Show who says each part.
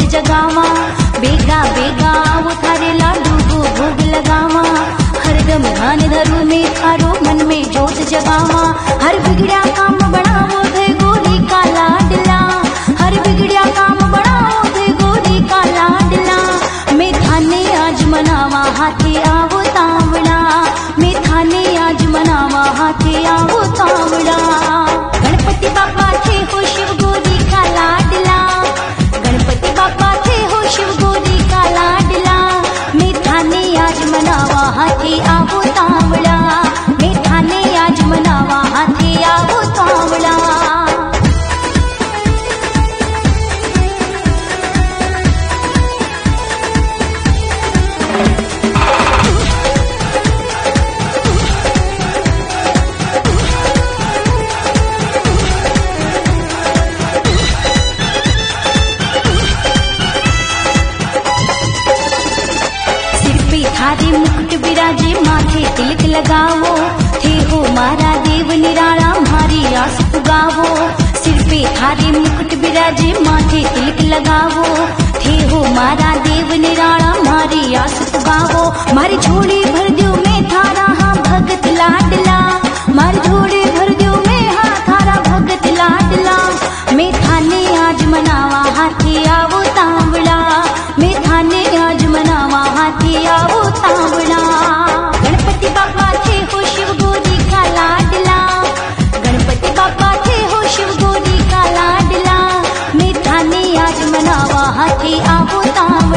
Speaker 1: जगावा, बेगा बेगा वो थारे लाडू को भोग लगावा। हरदम ध्यान धरू में थारो मन में जोत जगावा। हर बिगड़ा काम बनावो थे गोरी का लाडला, हर बिगड़ा काम बनावो थे गोरी का लाडला। मैं थाने आज मनावा हाथी आवो तावड़ा, मैं थाने आज मनावा हाथी आवो तावड़ा। गणपति बापा थे हो शिव गोरी का लाडला, गणपति बापा थे हो शिव गोरी का लाडला। मैं थाने आज मनावा हाथी आवो तावड़ा, मैं थाने आज मनावा हाथी आवो तावड़ा। थारे मुकुट बिराजे माथे तिलक लगावो, थे हो मारा देव निराला मारी आस पुगावो। सिर पे थारे मुकुट बिराजे माथे तिलक लगावो, थे हो मारा देव निराला मारी आस पुगावो। मारी झोली भर दो मैं थारा हाँ भगत लाडला, मारी झोली भर दो मैं हाँ थारा भगत लाडला। मैं थाने आज मनावा हाथी आवो तावड़ा, मैं थाने आज मनावा हाथी आवो तावड़ा। गणपति बापा थे हो शिव गोरी का लाडला, गणपति बापा थे हो शिव गोरी का लाडला। मैं थाने आज मनावा हाथी आवो तावड़ा।